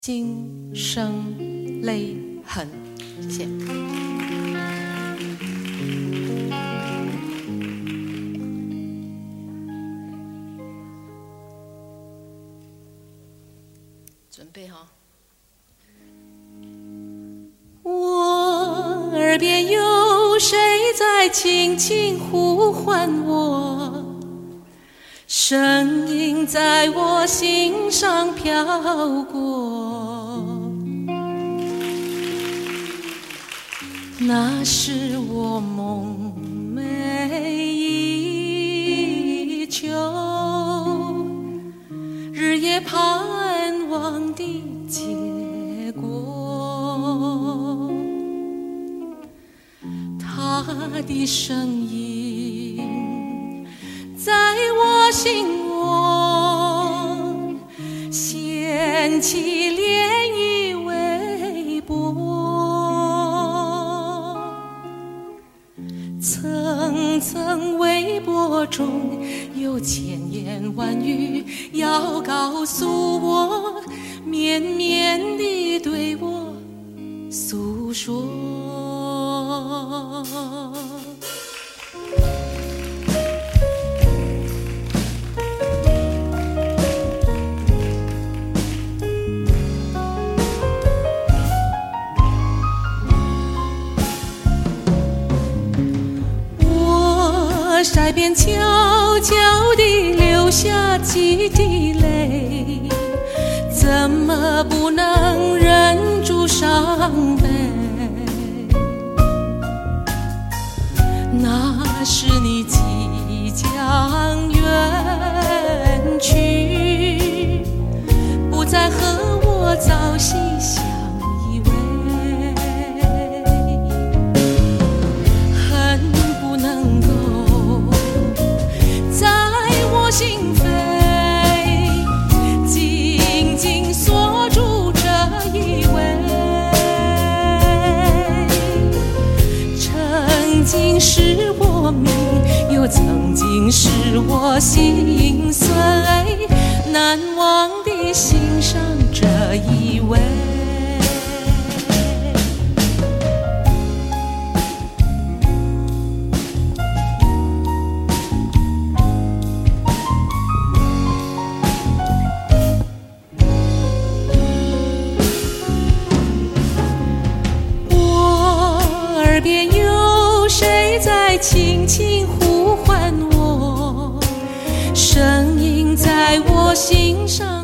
心生泪痕。谢谢。准备哈。我耳边有谁在轻轻呼唤我？声音在我心上飘过，那是我梦寐以求，日夜盼望的结果。他的声音在我心窝，掀起涟漪微波，层层微波中有千言万语要告诉我，绵绵地对我诉说。腮边悄悄地流下几滴泪，怎么不能忍住伤悲？那是你即将远去，不再和我朝夕相依偎，恨不能够心扉紧紧锁住这一吻，曾经是我命，又曾经是我心碎，难忘地欣赏这一吻。耳边有谁在轻轻呼唤我，声音在我心上